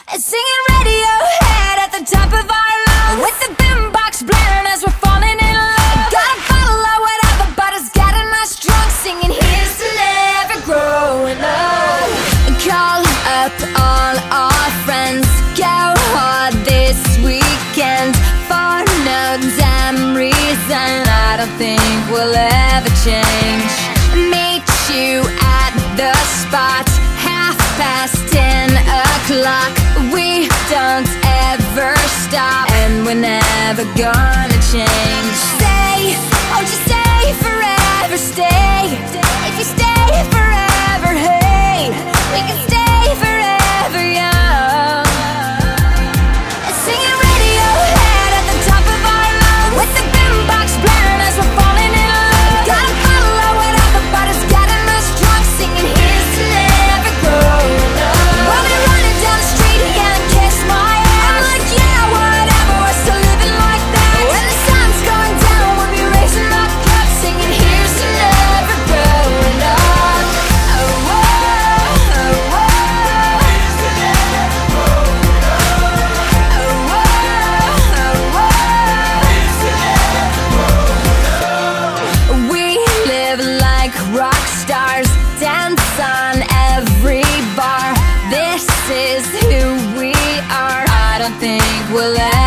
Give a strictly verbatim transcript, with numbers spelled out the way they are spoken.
Singing Radiohead at the top of our lungs, with the boombox blaring as we're falling in love. Got a bottle of whatever, but it's getting us drunk, singing here's to never growing up. Call up all our friends, go hard this weekend. For no damn reason, I don't think we'll ever change. Meet you at the spot, half past ten o'clock. We don't ever stop, and we're never gonna change. Stay, won't you stay forever, stay. If you stay forever, hey, we can stay forever young. Singing Radiohead at the top of our lungs, with the boombox blaring as we're falling in love. Got a bottle of whatever, but it's getting us drunk, singing here's to never growing up. We'll be running down the street and kiss my ass. I'm like, yeah, whatever, we're still living like that. When the sun's going down, we'll be raising our cups, singing here's to never growing up. Oh, oh, oh, oh. Here's to never growing up. Oh, oh, oh, oh. Here's to never growing up. We live like rock stars, dance on every bar. This is who we are. I don't think we'll ever